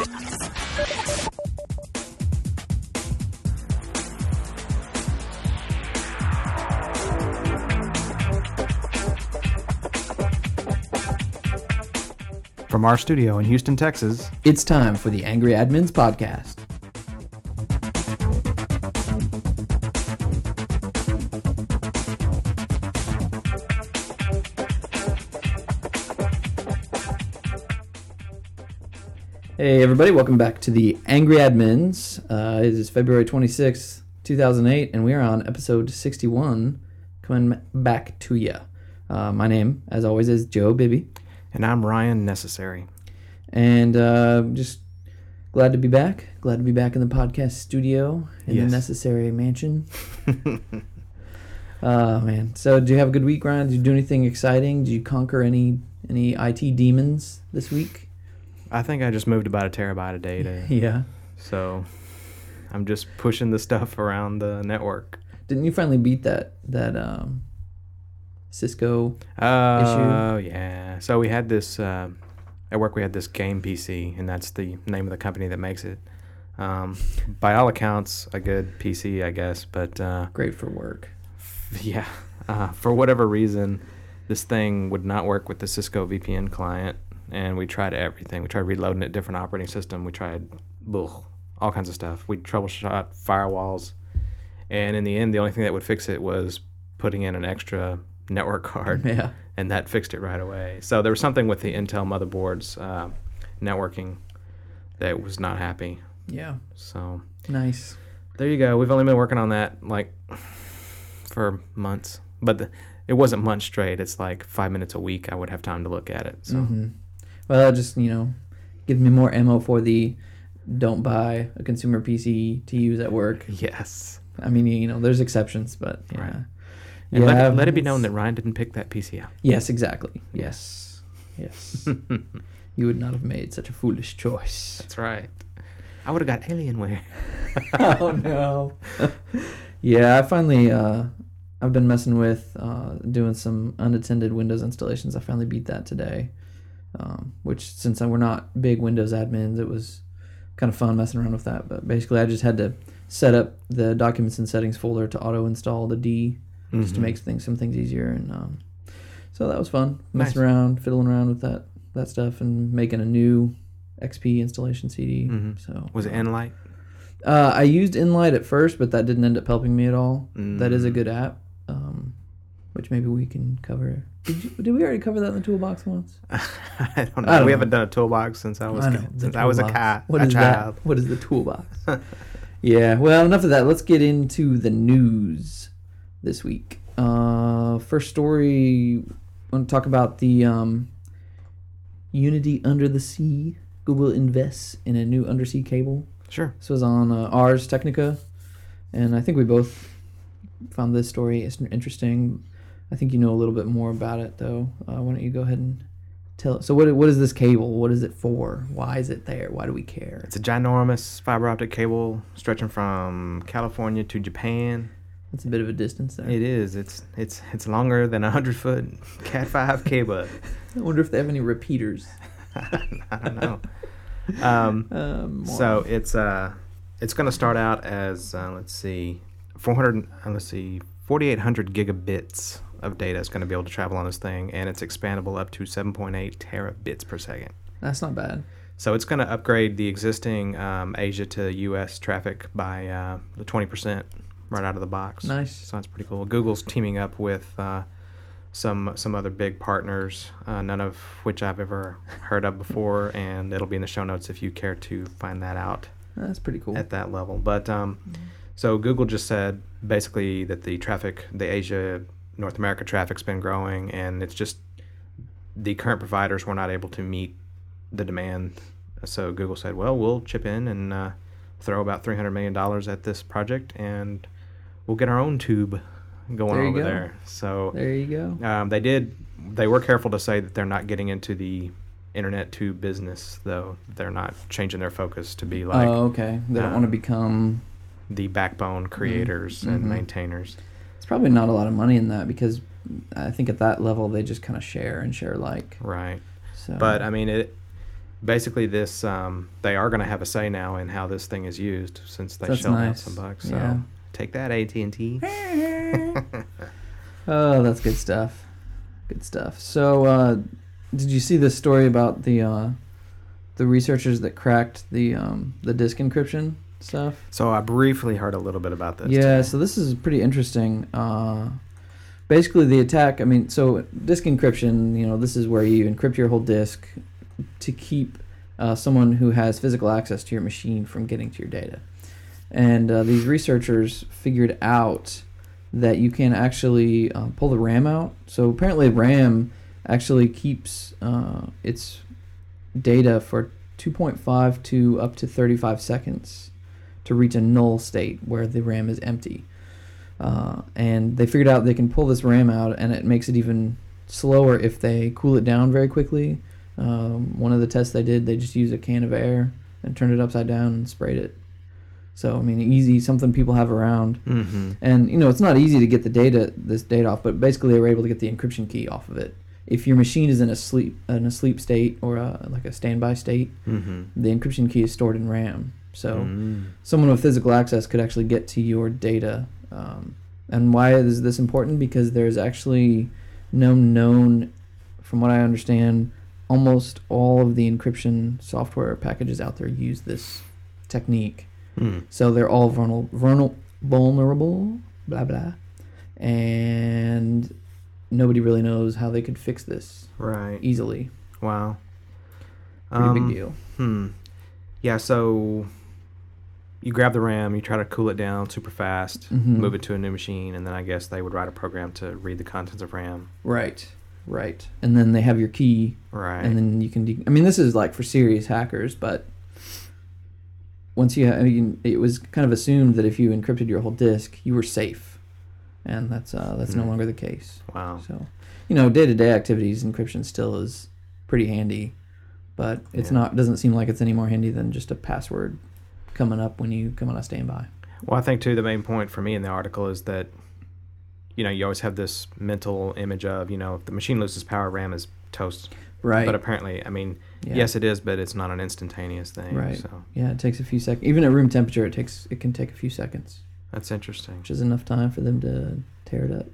From our studio in Houston, Texas, it's time for the Angry Admins Podcast. Hey everybody, welcome back to the Angry Admins. It is February 26th, 2008, and we are on episode 61, coming back to you. My name, as always, is Joe Bibby. and I'm Ryan Necessary. And just glad to be back. Glad to be back in the podcast studio in the Necessary mansion. Man. So, did you have a good week, Ryan? Did you do anything exciting? Did you conquer any IT demons this week? I think I just moved about a terabyte of data. Yeah. So, I'm just pushing the stuff around the network. Didn't you finally beat that Cisco issue? Oh, yeah. So, we had this... at work, we had this game PC, and that's the name of the company that makes it. By all accounts, a good PC, I guess, but... Great for work. Yeah. For whatever reason, this thing would not work with the Cisco VPN client, and we tried everything. We tried reloading it, different operating system. We tried all kinds of stuff. We troubleshot firewalls, and in the end, the only thing that would fix it was putting in an extra network card. Yeah. And that fixed it right away. So there was something with the Intel motherboards networking that was not happy. Yeah. So Nice. there you go. We've only been working on that for months, but it wasn't months straight. It's like 5 minutes a week. I would have time to look at it. So Well, it just gives me more ammo for the don't buy a consumer PC to use at work. yes. I mean, there's exceptions, but yeah. Right. And let it be known that Ryan didn't pick that PC out. Yes, exactly. Yes. You would not have made such a foolish choice. That's right. I would have got Alienware. Oh, no. Yeah, I finally, I've been messing with doing some unattended Windows installations. I finally beat that today, which since we're not big Windows admins, it was kind of fun messing around with that. But basically, I just had to set up the Documents and Settings folder to auto-install the D, just to make some things easier, and so that was fun. Messing around, fiddling around with that stuff, and making a new XP installation CD. So Was it Enlight? I used Enlight at first, but that didn't end up helping me at all. That is a good app, which maybe we can cover. Did we already cover that in the toolbox once? I don't know. We haven't done a toolbox since I was a cat. What is child. that? What is the toolbox? Yeah. Well, enough of that. Let's get into the news this week. First story, I want to talk about the Unity Under the Sea. Google invests in a new undersea cable. Sure. This was on Ars Technica, and I think we both found this story interesting. I think you know a little bit more about it, though. Why don't you go ahead and tell us? So what is this cable? What is it for? Why is it there? Why do we care? It's a ginormous fiber optic cable stretching from California to Japan. It's a bit of a distance there. It is. It's longer than a 100-foot Cat5 cable. I wonder if they have any repeaters. I don't know. So it's going to start out as 4,800 gigabits of data is going to be able to travel on this thing, and it's expandable up to 7.8 terabits per second. That's not bad. So it's going to upgrade the existing Asia to U.S. traffic by the 20% right out of the box. Nice. So that's pretty cool. Google's teaming up with some other big partners, none of which I've ever heard of before, and it'll be in the show notes if you care to find that out. That's pretty cool. At that level. But so Google just said basically that the Asia, North America traffic's been growing, and it's just the current providers were not able to meet the demand. So Google said, well, we'll chip in and throw about $300 million at this project, and we'll get our own tube going over there. So there you go. They were careful to say that they're not getting into the internet tube business, though. They're not changing their focus to be like... Oh, okay. They don't want to become... the backbone creators and maintainers. It's probably not a lot of money in that, because I think at that level they just kind of share like. Right. So. But I mean, basically this they are going to have a say now in how this thing is used since they That's shelled out nice. some bucks. So Yeah. take that, AT&T. Oh, that's good stuff. Good stuff. So, did you see this story about the researchers that cracked the disk encryption stuff? So I briefly heard a little bit about this. Yeah. today. So this is pretty interesting. Basically, the attack. I mean, so disk encryption. This is where you encrypt your whole disk to keep someone who has physical access to your machine from getting to your data. And these researchers figured out that you can actually pull the RAM out. So apparently RAM actually keeps its data for 2.5 to up to 35 seconds to reach a null state where the RAM is empty. And they figured out they can pull this RAM out, and it makes it even slower if they cool it down very quickly. One of the tests they did, they just used a can of air and turned it upside down and sprayed it. So, I mean, easy, something people have around. Mm-hmm. And, it's not easy to get this data off, but basically they were able to get the encryption key off of it. If your machine is in a sleep state or like a standby state, Mm-hmm. the encryption key is stored in RAM. So someone with physical access could actually get to your data. And why is this important? Because there's actually no known, from what I understand, almost all of the encryption software packages out there use this technique. So they're all vulnerable, blah, blah. And nobody really knows how they could fix this Right. easily. Wow. Pretty big deal. Yeah, so you grab the RAM, you try to cool it down super fast, Mhm. move it to a new machine, and then I guess they would write a program to read the contents of RAM. Right. And then they have your key, Right. and then you can... I mean, this is like for serious hackers, but once it was kind of assumed that if you encrypted your whole disk, you were safe, and that's no longer the case. Wow. So, day-to-day activities, encryption still is pretty handy, but it's Yeah. doesn't seem like it's any more handy than just a password coming up when you come on a standby. Well, I think, too, the main point for me in the article is that, you always have this mental image of, if the machine loses power, RAM is toast. Right. But apparently, I mean, Yeah. yes, it is, but it's not an instantaneous thing. Right. So Yeah, it takes a few seconds. Even at room temperature, it can take a few seconds, that's interesting. which is enough time for them to tear it up.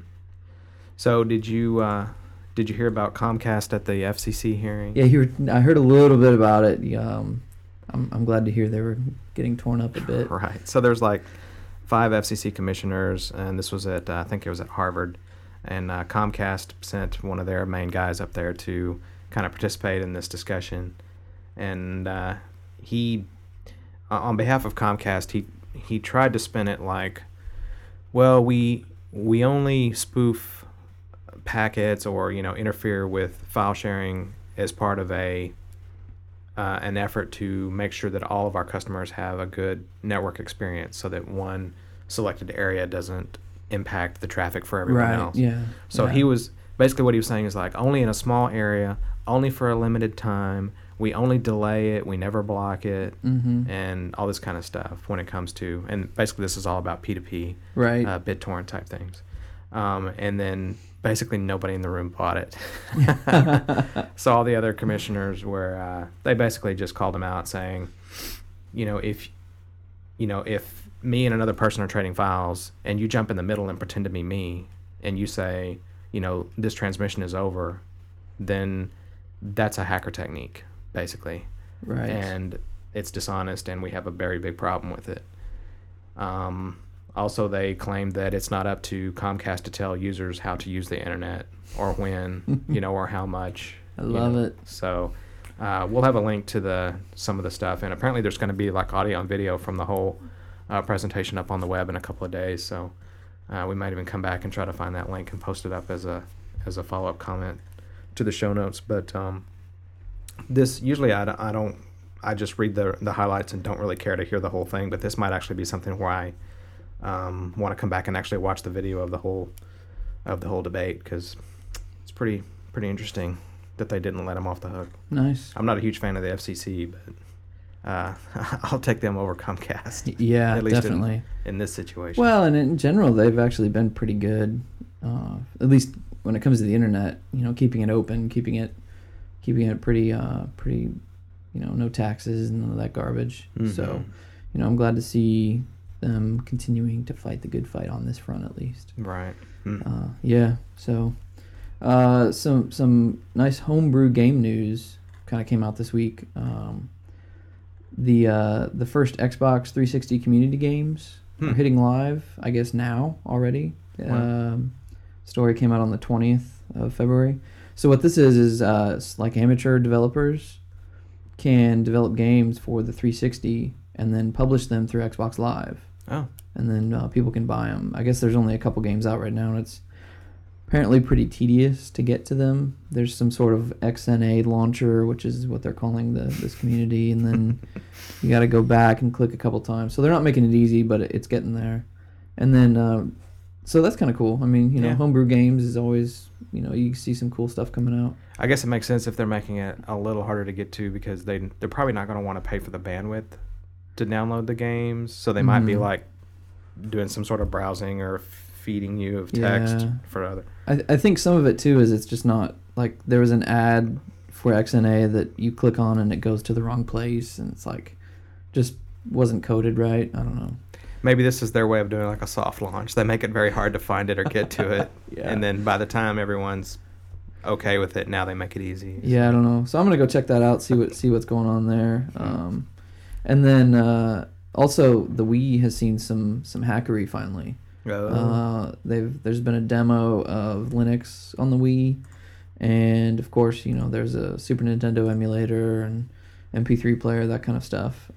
So did you hear about Comcast at the FCC hearing? Yeah, I heard a little bit about it. I'm glad to hear they were getting torn up a bit. Right. So there's like 5 FCC commissioners, and this was at I think it was at Harvard, and Comcast sent one of their main guys up there to kind of participate in this discussion, and he, on behalf of Comcast, he tried to spin it like, well, we only spoof packets or interfere with file sharing as part of an effort to make sure that all of our customers have a good network experience, so that one selected area doesn't impact the traffic for everyone else. Yeah. So yeah. he was basically, what he was saying is like, only in a small area, only for a limited time. We only delay it. We never block it, and all this kind of stuff when it comes to. And basically, this is all about P2P, Right. BitTorrent type things. And then basically nobody in the room bought it. So all the other commissioners were they basically just called him out, saying, if me and another person are trading files, and you jump in the middle and pretend to be me, and you say, this transmission is over, then that's a hacker technique, basically. Right. And it's dishonest, and we have a very big problem with it. Also, they claimed that it's not up to Comcast to tell users how to use the internet, or when, or how much. I love it. So we'll have a link to some of the stuff, and apparently there's going to be like audio and video from the whole presentation up on the web in a couple of days. So we might even come back and try to find that link and post it up as a follow-up comment to the show notes. But this usually I just read the highlights and don't really care to hear the whole thing. But this might actually be something where I want to come back and actually watch the video of the whole debate, because it's pretty interesting that they didn't let him off the hook. Nice. I'm not a huge fan of the FCC, but I'll take them over Comcast. Yeah, at least definitely. in this situation. Well, and in general, they've actually been pretty good, at least when it comes to the internet. Keeping it open, keeping it pretty no taxes and none of that garbage. Mm-hmm. So, I'm glad to see them continuing to fight the good fight on this front at least. Right. Yeah. So, some nice homebrew game news kind of came out this week. The first Xbox 360 community games are hitting live, I guess now already. Wow. Story came out on the 20th of February. So what this is it's like amateur developers can develop games for the 360 and then publish them through Xbox Live. Oh. And then people can buy them. I guess there's only a couple games out right now, and it's apparently pretty tedious to get to them. There's some sort of XNA launcher, which is what they're calling this community, and then you got to go back and click a couple times. So they're not making it easy, but it's getting there. And then, so that's kind of cool. I mean, Yeah. homebrew games is always, you see some cool stuff coming out. I guess it makes sense if they're making it a little harder to get to because they're probably not going to want to pay for the bandwidth to download the games. So they might be like doing some sort of browsing or feeding you of text for other. I think some of it too is it's just not like there was an ad for XNA that you click on and it goes to the wrong place and it's like just wasn't coded right. I don't know. Maybe this is their way of doing like a soft launch. They make it very hard to find it or get to it. Yeah. And then by the time everyone's okay with it, now they make it easy. Yeah, I don't know. So I'm gonna go check that out, see what's going on there. And then also the Wii has seen some hackery finally. There's been a demo of Linux on the Wii, and of course there's a Super Nintendo emulator and MP3 player, that kind of stuff.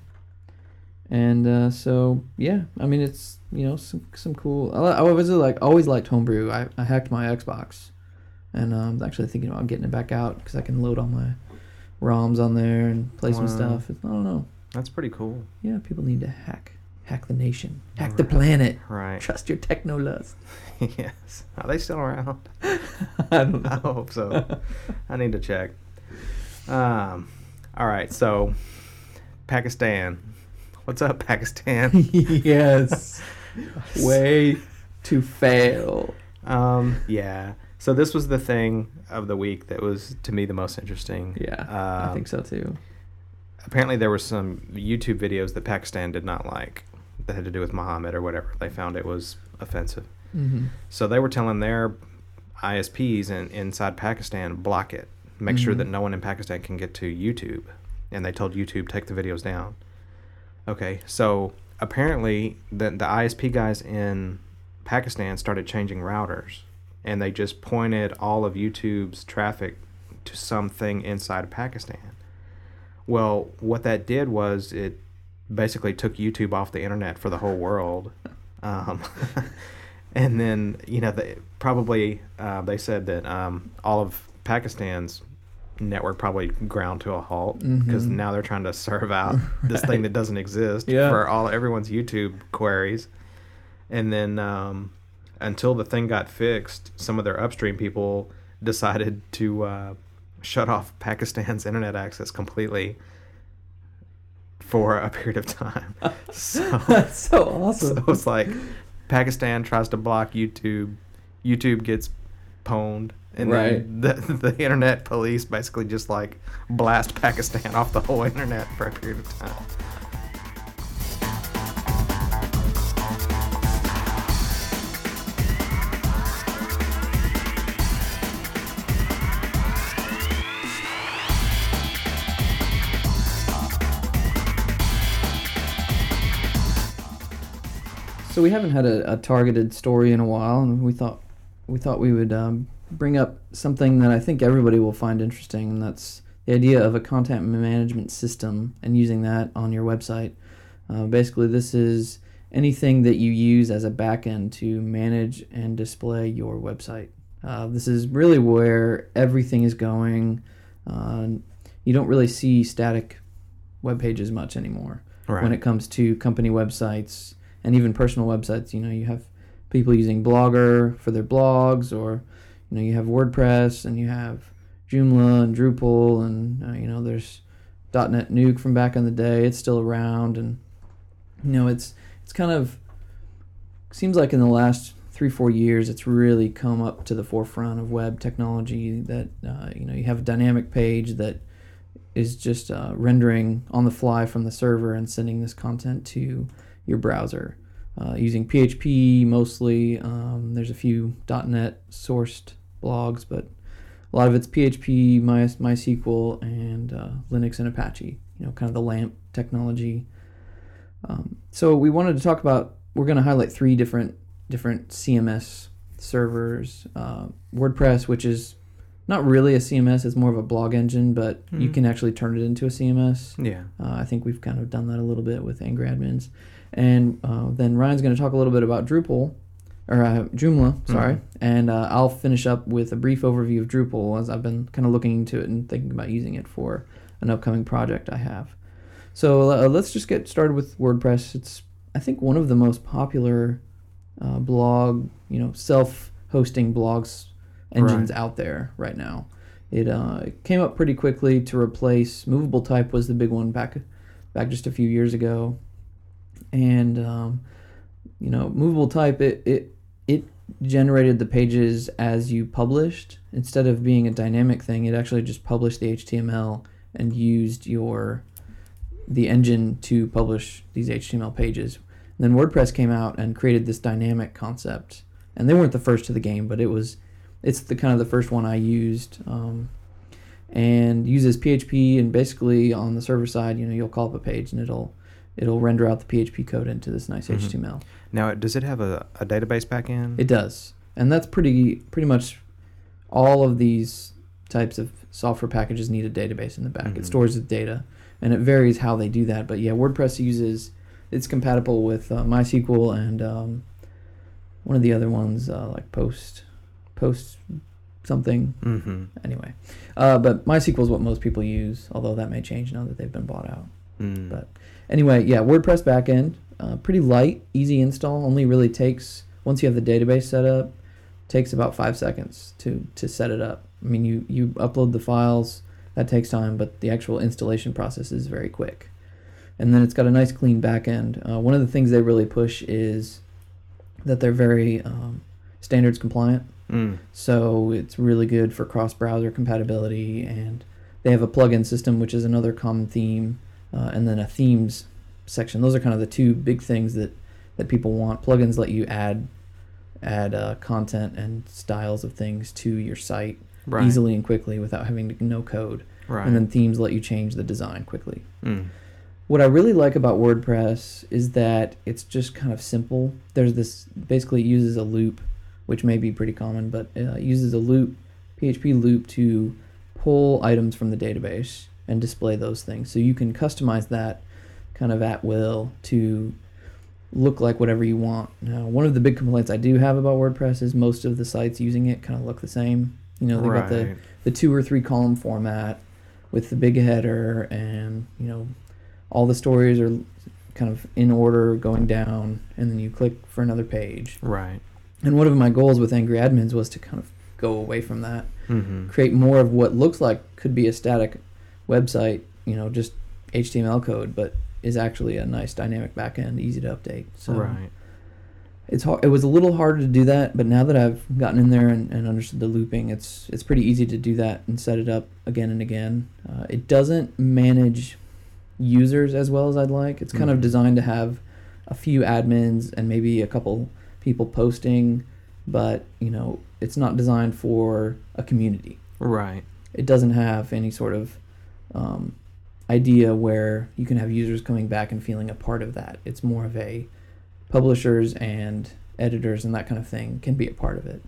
So yeah, I mean it's some cool. I always liked homebrew. I hacked my Xbox, and I'm actually thinking about getting it back out because I can load all my ROMs on there and play some stuff. I don't know. That's pretty cool. Yeah, people need to hack the nation, hack the planet. Right. Trust your techno lust. Yes. Are they still around? I don't know. I hope so. I need to check. All right. So, Pakistan. What's up, Pakistan? Yes. Way to fail. Yeah. So this was the thing of the week that was, to me, the most interesting. Yeah, I think so too. Apparently there were some YouTube videos that Pakistan did not like that had to do with Muhammad or whatever. They found it was offensive. Mm-hmm. So they were telling their ISPs inside Pakistan, block it. Make sure that no one in Pakistan can get to YouTube. And they told YouTube, take the videos down. Okay, so apparently the ISP guys in Pakistan started changing routers. And they just pointed all of YouTube's traffic to something inside of Pakistan. Well, what that did was it basically took YouTube off the internet for the whole world. And then, they said that all of Pakistan's network probably ground to a halt because now they're trying to serve out this thing that doesn't exist for everyone's YouTube queries. And then until the thing got fixed, some of their upstream people decided to shut off Pakistan's internet access completely for a period of time. So that's so awesome. So it's like Pakistan tries to block YouTube, YouTube gets pwned, and then the internet police basically just like blast Pakistan off the whole internet for a period of time. So we haven't had a targeted story in a while, and we thought we would bring up something that I think everybody will find interesting, and that's the idea of a content management system and using that on your website. Basically, this is anything that you use as a backend to manage and display your website. This is really where everything is going. You don't really see static web pages much anymore when it comes to company websites. And even personal websites, you have people using Blogger for their blogs, or you have WordPress, and you have Joomla and Drupal, and there's .NET Nuke from back in the day. It's still around, and it's kind of seems like in the last 3-4 years it's really come up to the forefront of web technology that you have a dynamic page that is just rendering on the fly from the server and sending this content to your browser using PHP mostly. There's a few .NET sourced blogs, but a lot of it's PHP, MySQL, and Linux and Apache. Kind of the LAMP technology. So we wanted to talk about. We're going to highlight 3 different CMS servers. WordPress, which is not really a CMS, it's more of a blog engine, but you can actually turn it into a CMS. Yeah. I think we've kind of done that a little bit with Angry Admins. And then Ryan's going to talk a little bit about Joomla, sorry. And I'll finish up with a brief overview of Drupal, as I've been kind of looking into it and thinking about using it for an upcoming project I have. So let's just get started with WordPress. It's, I think, one of the most popular blog, self-hosting blogs engines out there right now. It came up pretty quickly to replace Movable Type. Was the big one back just a few years ago, and Movable Type it generated the pages as you published. Instead of being a dynamic thing, it actually just published the HTML and used the engine to publish these HTML pages. And then WordPress came out and created this dynamic concept, and they weren't the first to the game, but it's the kind of the first one I used, and uses PHP, and basically on the server side, you'll call up a page and it'll render out the PHP code into this nice HTML. Now, does it have a database backend? It does, and that's pretty much all of these types of software packages need a database in the back. It stores the data, and it varies how they do that. But yeah, WordPress it's compatible with MySQL and one of the other ones like Post something. Anyway, but MySQL is what most people use, although that may change now that they've been bought out. But anyway, yeah, WordPress backend, pretty light, easy install. Only really takes, once you have the database set up, takes about 5 seconds to set it up. I mean, you upload the files, that takes time, but the actual installation process is very quick. And then it's got a nice clean backend. One of the things they really push is that they're very standards compliant. So it's really good for cross-browser compatibility, and they have a plugin system, which is another common theme, and then a themes section. Those are kind of the 2 big things that people want. Plugins let you add content and styles of things to your site easily and quickly without having to know code. And then themes let you change the design quickly. What I really like about WordPress is that it's just kind of simple. There's this, basically it uses a loop, which may be pretty common, but it uses a loop, PHP loop, to pull items from the database and display those things. So you can customize that kind of at will to look like whatever you want. Now, one of the big complaints I do have about WordPress is most of the sites using it kind of look the same. They've got the 2 or 3 column format with the big header, and all the stories are kind of in order going down, and then you click for another page. And one of my goals with Angry Admins was to kind of go away from that, create more of what looks like could be a static website, just HTML code, but is actually a nice dynamic backend, easy to update. So it's hard. It was a little harder to do that, but now that I've gotten in there and understood the looping, it's pretty easy to do that and set it up again and again. It doesn't manage users as well as I'd like. It's kind of designed to have a few admins and maybe a couple people posting, but it's not designed for a community. It doesn't have any sort of idea where you can have users coming back and feeling a part of that. It's more of a publishers and editors and that kind of thing can be a part of it.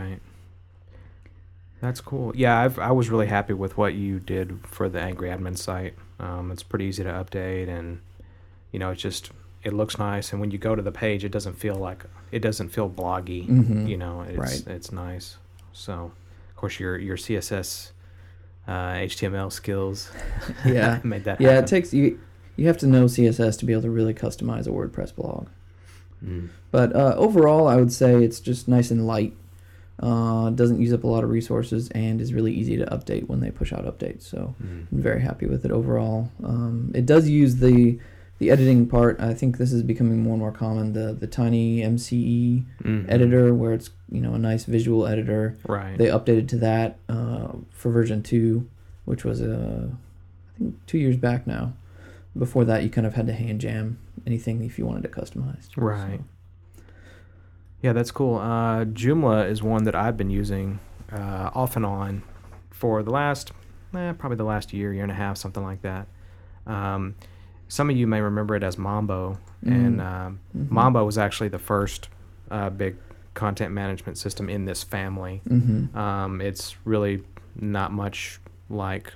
That's cool. Yeah, I was really happy with what you did for the Angry Admin site. It's pretty easy to update, and it looks nice, and when you go to the page, it doesn't feel bloggy. It's nice. So, of course, your CSS, HTML skills, made that happen. It takes you have to know CSS to be able to really customize a WordPress blog. But overall, I would say it's just nice and light. Doesn't use up a lot of resources, and is really easy to update when they push out updates. So I'm very happy with it overall. It does use the editing part. I think this is becoming more and more common. The tiny MCE editor, where it's a nice visual editor. They updated to that for version 2, which was I think 2 years back now. Before that, you kind of had to hand jam anything if you wanted it customized. Right. So. Yeah, that's cool. Joomla is one that I've been using off and on for the last, probably the last year and a half, something like that. Some of you may remember it as Mambo, and Mambo was actually the first big content management system in this family. It's really not much like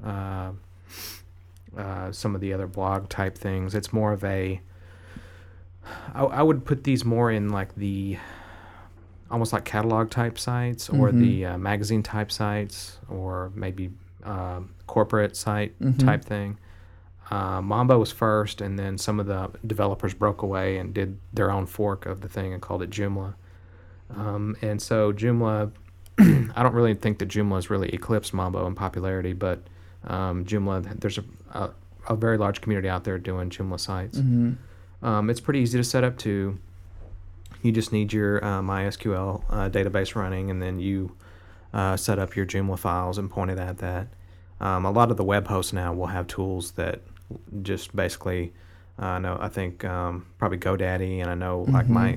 some of the other blog type things. It's more of a, I would put these more in like the almost like catalog type sites or the magazine type sites, or maybe corporate site type thing. Mambo was first, and then some of the developers broke away and did their own fork of the thing and called it Joomla. And so Joomla, I don't really think that Joomla has really eclipsed Mambo in popularity, but Joomla, there's a very large community out there doing Joomla sites. It's pretty easy to set up too. You just need your MySQL database running, and then you set up your Joomla files and point it at that. A lot of the web hosts now will have tools that just basically, I think probably GoDaddy, and I know like my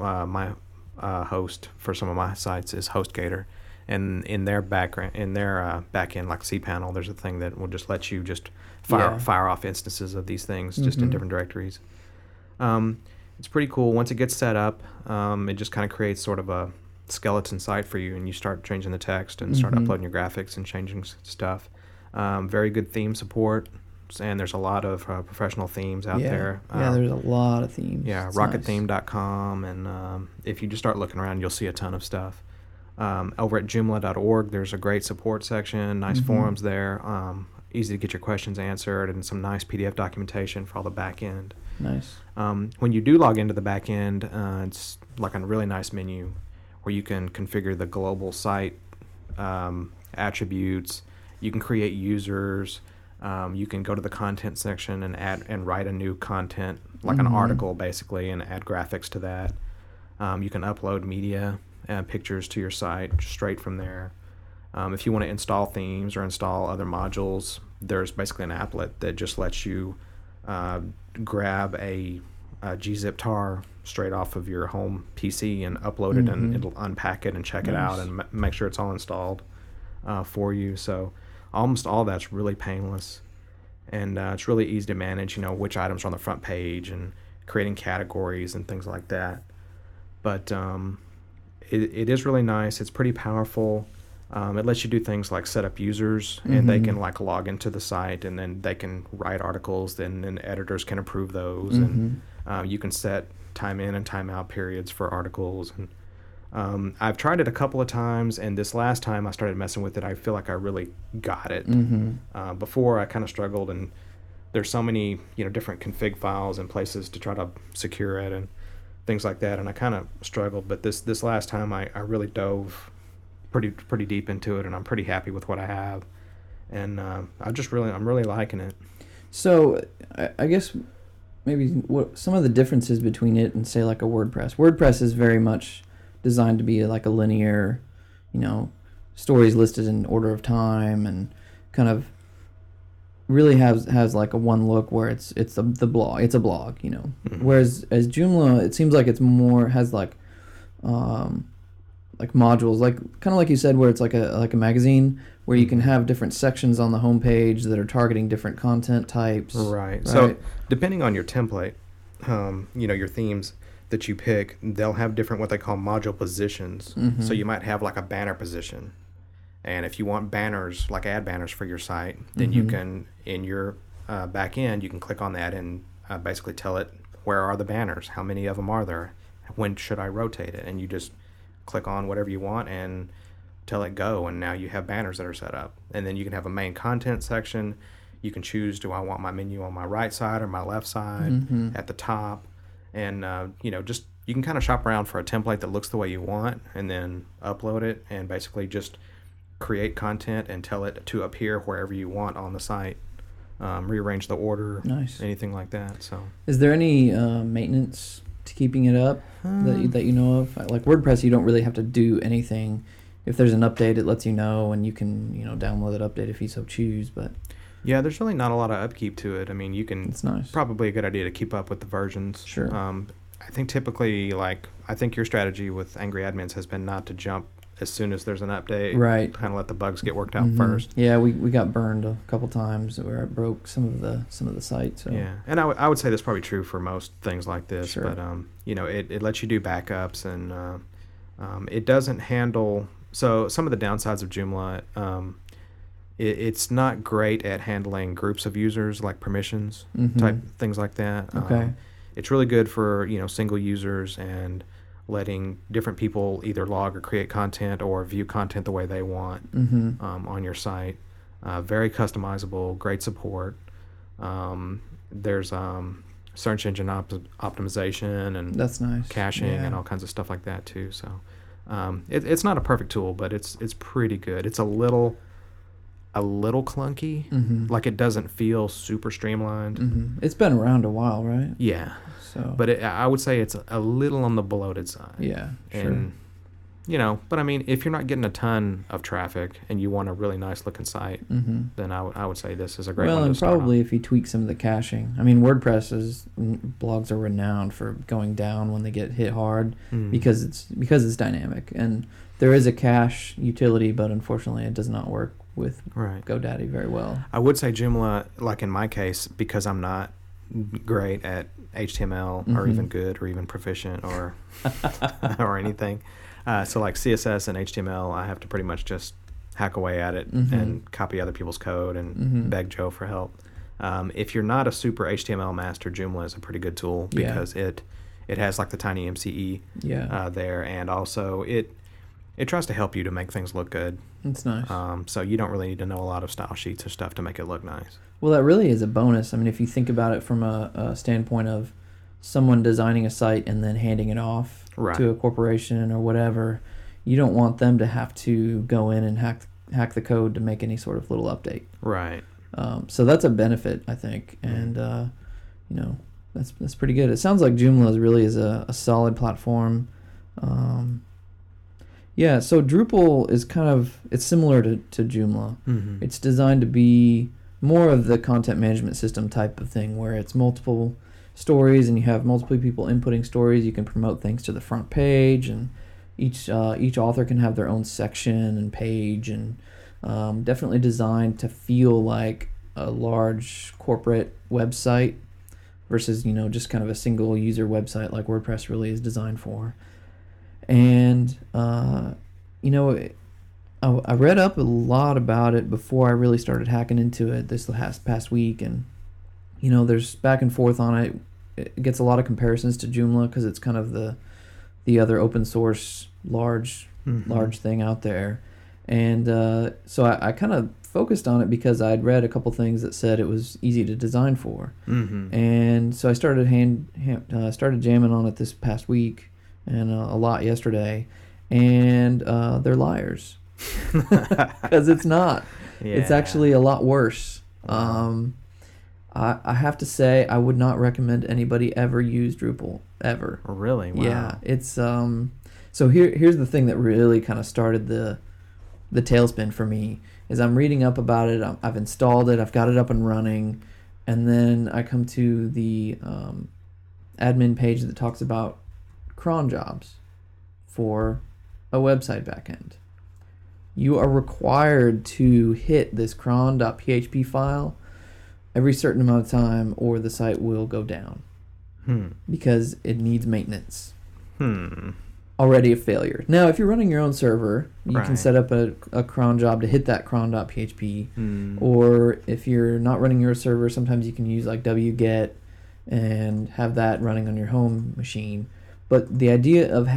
host for some of my sites is HostGator, and in their backend, like cPanel, there's a thing that will just let you just fire off instances of these things just in different directories. It's pretty cool. Once it gets set up, it just kind of creates sort of a skeleton site for you, and you start changing the text and start uploading your graphics and changing stuff. Very good theme support, and there's a lot of professional themes out there. There's a lot of themes. Yeah, it's rockettheme.com, and if you just start looking around, you'll see a ton of stuff. Over at joomla.org, there's a great support section, nice forums there, easy to get your questions answered, and some nice PDF documentation for all the back end. Nice. When you do log into the back end, it's like a really nice menu where you can configure the global site attributes. You can create users. You can go to the content section and add and write a new content, like an article basically, and add graphics to that. You can upload media and pictures to your site straight from there. If you want to install themes or install other modules, there's basically an applet that just lets you grab a gzip tar straight off of your home PC and upload it, and it'll unpack it and check it out and make sure it's all installed for you. So almost all that's really painless, and it's really easy to manage, which items are on the front page and creating categories and things like that. But it is really nice. It's pretty powerful. It lets you do things like set up users, and they can like log into the site, and then they can write articles, and editors can approve those, and you can set time in and time out periods for articles. And I've tried it a couple of times, and this last time I started messing with it, I feel like I really got it. Before I kind of struggled, and there's so many different config files and places to try to secure it and things like that, and I kind of struggled. But this last time I really dove pretty deep into it, and I'm pretty happy with what I have, and I'm really liking it. So I guess maybe what some of the differences between it and say like a WordPress. WordPress is very much designed to be like a linear, stories listed in order of time, and kind of really has like a one look where it's the blog. It's a blog, Whereas as Joomla, it seems like it's more has like modules, like kind of like you said, where it's like a magazine where you can have different sections on the homepage that are targeting different content types. Right. So depending on your template, your themes that you pick, they'll have different what they call module positions. So you might have like a banner position, and if you want banners, like ad banners for your site, then you can, in your back end, you can click on that and basically tell it where are the banners, how many of them are there, when should I rotate it, and you just click on whatever you want and tell it go, and now you have banners that are set up. And then you can have a main content section. You can choose, do I want my menu on my right side or my left side, at the top, and just you can kind of shop around for a template that looks the way you want, and then upload it and basically just create content and tell it to appear wherever you want on the site. Rearrange the order, anything like that. So is there any maintenance to keeping it up that you know of? Like WordPress, you don't really have to do anything. If there's an update, it lets you know, and you can download that update if you so choose. But Yeah, there's really not a lot of upkeep to it. I mean, you can It's nice. probably a good idea to keep up with the versions. Sure. I think typically, like, I think your strategy with Angry Admins has been not to jump as soon as there's an update. Right. Kind of let the bugs get worked out Mhm. first. Yeah, we got burned a couple times where it broke some of the sites. So. Yeah, and I would say that's probably true for most things like this. Sure. But it lets you do backups, and it doesn't handle. So some of the downsides of Joomla, it's not great at handling groups of users, like permissions type things like that. Okay. It's really good for single users and letting different people either log or create content or view content the way they want on your site. Very customizable, great support. There's search engine optimization and That's nice. caching and all kinds of stuff like that too. So it's not a perfect tool, but it's pretty good. It's a little clunky. Like, it doesn't feel super streamlined. It's been around a while, right? Yeah. So. But I would say it's a little on the bloated side. Yeah. Sure. And but I mean, if you're not getting a ton of traffic and you want a really nice looking site, then I would say this is a great one Well, to and start probably on. if you tweak some of the caching. I mean, WordPress's blogs are renowned for going down when they get hit hard because it's dynamic, and there is a cache utility, but unfortunately, it does not work with Right. GoDaddy very well. I would say Joomla, like in my case, because I'm not great at HTML or even good or even proficient or or anything. So like CSS and HTML, I have to pretty much just hack away at it and copy other people's code and beg Joe for help. If you're not a super HTML master, Joomla is a pretty good tool because it has like the tiny MCE there, and also it tries to help you to make things look good. It's nice. So you don't really need to know a lot of style sheets or stuff to make it look nice. Well, that really is a bonus. I mean, if you think about it from a standpoint of someone designing a site and then handing it off to a corporation or whatever, you don't want them to have to go in and hack the code to make any sort of little update. Right. So that's a benefit, I think, and that's pretty good. It sounds like Joomla really is a solid platform. Yeah, so Drupal is it's similar to Joomla. It's designed to be more of the content management system type of thing, where it's multiple stories and you have multiple people inputting stories. You can promote things to the front page, and each author can have their own section and page, and definitely designed to feel like a large corporate website versus just kind of a single user website like WordPress really is designed for. And I read up a lot about it before I really started hacking into it this past week, and there's back and forth on it. It gets a lot of comparisons to Joomla because it's kind of the other open source large thing out there, and so I kind of focused on it because I'd read a couple things that said it was easy to design for, and so I started started jamming on it this past week and a lot yesterday, and they're liars. Because it's not. Yeah. It's actually a lot worse. I have to say I would not recommend anybody ever use Drupal ever. Really? Wow. Yeah, it's so here's the thing that really kind of started the tailspin for me is I'm reading up about it. I've installed it. I've got it up and running, and then I come to the admin page that talks about cron jobs for a website backend. You are required to hit this cron.php file every certain amount of time or the site will go down because it needs maintenance. Already a failure. Now, if you're running your own server, you can set up a cron job to hit that cron.php. Or if you're not running your server, sometimes you can use like wget and have that running on your home machine. But the idea of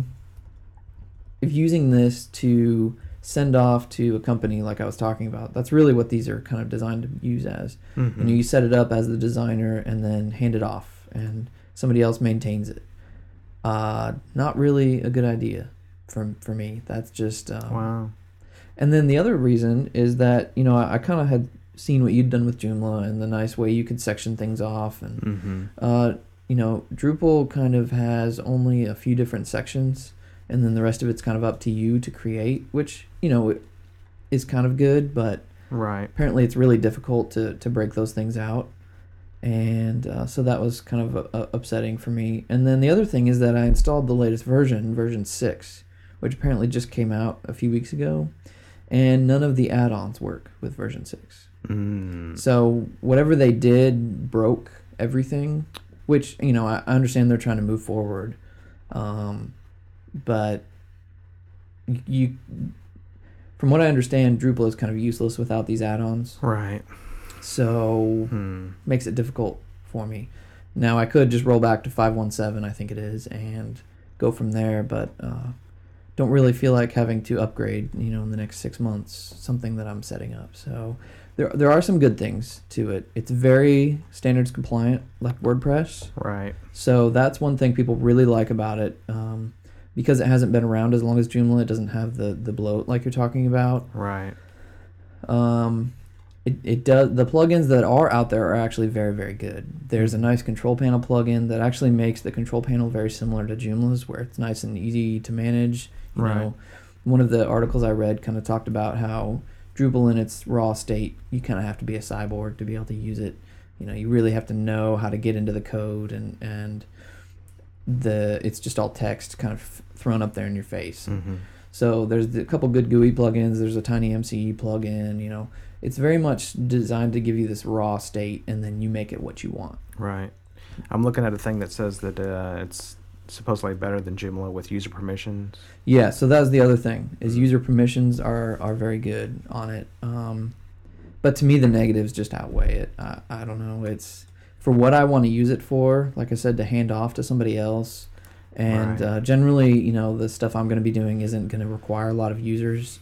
using this to send off to a company like I was talking about, that's really what these are kind of designed to use as. You set it up as the designer and then hand it off and somebody else maintains it. Not really a good idea for me. That's just wow. And then the other reason is that I kind of had seen what you'd done with Joomla and the nice way you could section things off, and Drupal kind of has only a few different sections, and then the rest of it's kind of up to you to create, which is kind of good, but Right. Apparently, it's really difficult to break those things out. And so that was kind of upsetting for me. And then the other thing is that I installed the latest version 6, which apparently just came out a few weeks ago. And none of the add-ons work with version 6. So whatever they did broke everything, which, I understand they're trying to move forward. But from what I understand, Drupal is kind of useless without these add-ons. Right. So makes it difficult for me. Now I could just roll back to 5.1.7, I think it is, and go from there, but don't really feel like having to upgrade, in the next 6 months, something that I'm setting up. So there are some good things to it. It's very standards compliant, like WordPress. Right. So that's one thing people really like about it. Because it hasn't been around as long as Joomla, it doesn't have the bloat like you're talking about. Right. It does. The plugins that are out there are actually very, very good. There's a nice control panel plugin that actually makes the control panel very similar to Joomla's, where it's nice and easy to manage. One of the articles I read kind of talked about how Drupal in its raw state, you kind of have to be a cyborg to be able to use it. You really have to know how to get into the code, and it's just all text kind of thrown up there in your face. So there's a couple good GUI plugins. There's a tiny MCE plugin. It's very much designed to give you this raw state, and then you make it what you want. Right. I'm looking at a thing that says that it's supposedly better than Joomla with user permissions. Yeah, so that's the other thing, is user permissions are very good on it. But to me, the negatives just outweigh it. I don't know. It's for what I want to use it for, like I said, to hand off to somebody else. And Right. Generally, the stuff I'm going to be doing isn't going to require a lot of users.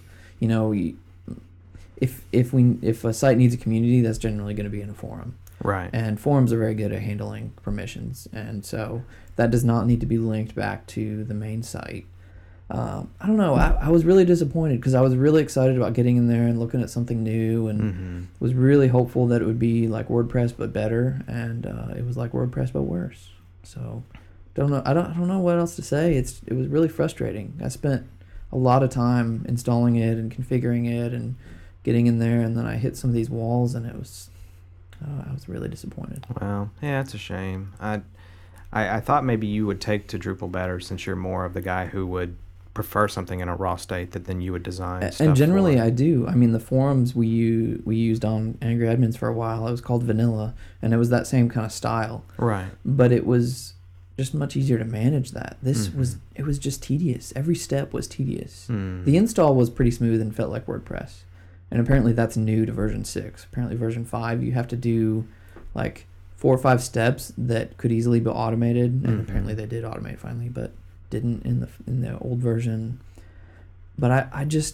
If a site needs a community, that's generally going to be in a forum. Right. And forums are very good at handling permissions, and so that does not need to be linked back to the main site. I don't know. I was really disappointed because I was really excited about getting in there and looking at something new, and was really hopeful that it would be like WordPress but better, and it was like WordPress but worse. So don't know. I don't know what else to say. It was really frustrating. I spent a lot of time installing it and configuring it and getting in there, and then I hit some of these walls, and I was really disappointed. Well, yeah, it's a shame. I thought maybe you would take to Drupal better, since you're more of the guy who would prefer something in a raw state that then you would design stuff And generally for. I do. I mean, the forums we used on Angry Admins for a while, it was called Vanilla, and it was that same kind of style. Right. But it was just much easier to manage that. This it was just tedious. Every step was tedious. The install was pretty smooth and felt like WordPress. And apparently that's new to version 6. Apparently version 5, you have to do like 4 or 5 steps that could easily be automated. And apparently they did automate finally, but didn't in the old version. But I just...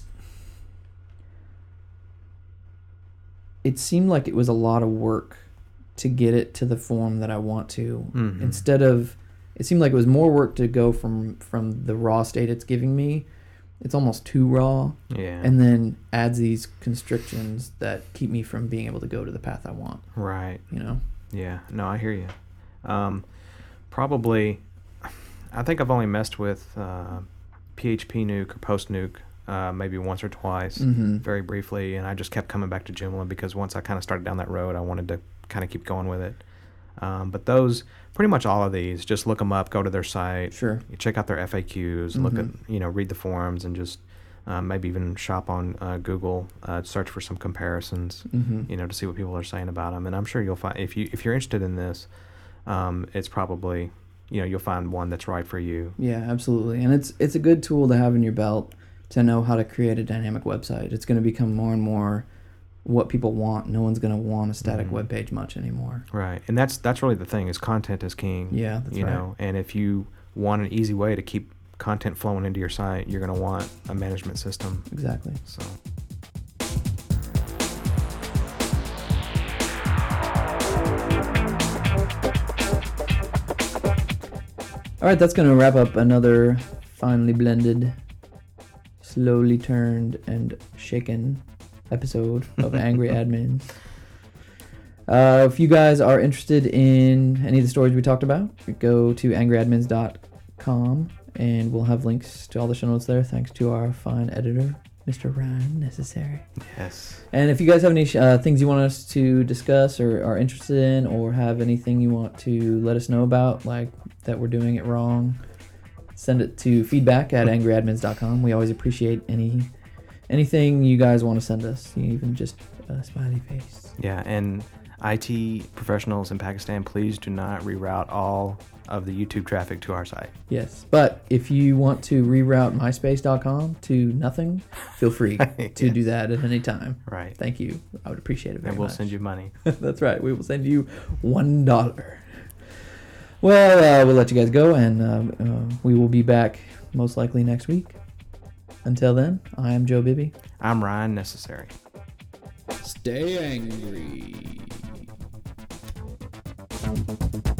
It seemed like it was a lot of work to get it to the form that I want to. Instead of... It seemed like it was more work to go from the raw state it's giving me. It's almost too raw. Yeah. And then adds these constrictions that keep me from being able to go to the path I want. Right. Yeah. No, I hear you. Probably, I think I've only messed with PHP Nuke or Post Nuke maybe once or twice, very briefly, and I just kept coming back to Joomla because once I kind of started down that road, I wanted to kind of keep going with it. But those, pretty much all of these, just look them up, go to their site, Sure. you check out their FAQs, look at, read the forums, and just maybe even shop on Google, search for some comparisons, to see what people are saying about them. And I'm sure you'll find, if you're interested in this, it's probably, you'll find one that's right for you. Yeah, absolutely. And it's a good tool to have in your belt to know how to create a dynamic website. It's going to become more and more what people want. No one's going to want a static web page much anymore. Right. And that's really the thing, is content is king. Yeah, that's right. And if you want an easy way to keep content flowing into your site, you're going to want a management system. Exactly. So. All right, that's going to wrap up another finely blended, slowly turned and shaken episode of Angry Admins. If you guys are interested in any of the stories we talked about, go to angryadmins.com and we'll have links to all the show notes there, thanks to our fine editor. Mr. Ryan Necessary. Yes. And if you guys have any things you want us to discuss or are interested in, or have anything you want to let us know about, like that we're doing it wrong, send it to feedback@angryadmins.com. We always appreciate anything you guys want to send us, even just a smiley face. Yeah, and IT professionals in Pakistan, please do not reroute all of the YouTube traffic to our site. Yes, but if you want to reroute myspace.com to nothing, feel free to do that at any time. Right. Thank you. I would appreciate it very much. And we'll send you money. That's right. We will send you $1. Well, we'll let you guys go, and we will be back most likely next week. Until then, I am Joe Bibby. I'm Ryan Necessary. Stay angry.